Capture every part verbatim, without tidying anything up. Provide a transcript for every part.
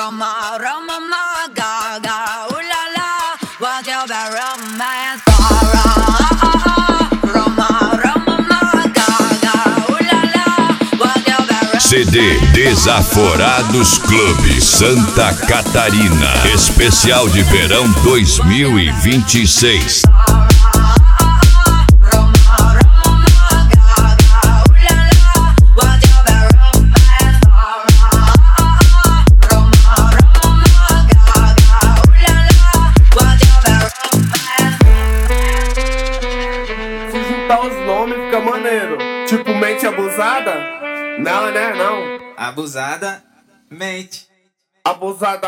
Roma, Roma, ma, ga, ga, ooh la la, what's your bad romance for? Roma, Roma, ma, ga, ga, ooh la la, what's your bad romance? C D Desaforados Clube Santa Catarina, especial de verão dois mil e vinte e seis. Os nomes fica maneiro. Tipo mente abusada? Não, né? Não. Abusada mente. Abusada.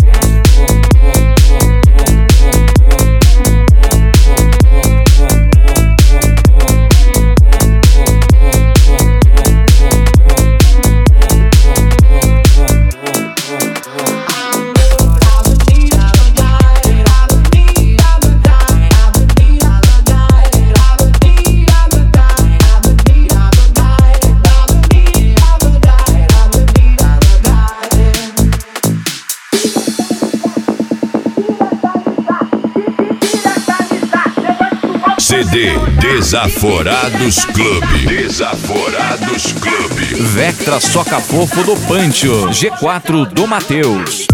C D Desaforados Clube. Desaforados Clube. Vectra Soca Fofo do Pancho. G quatro do Matheus.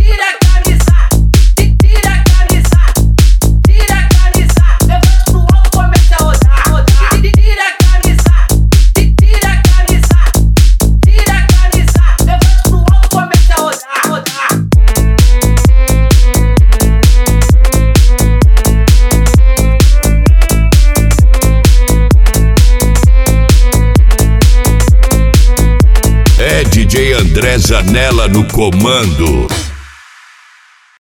É D J André Zanella no comando.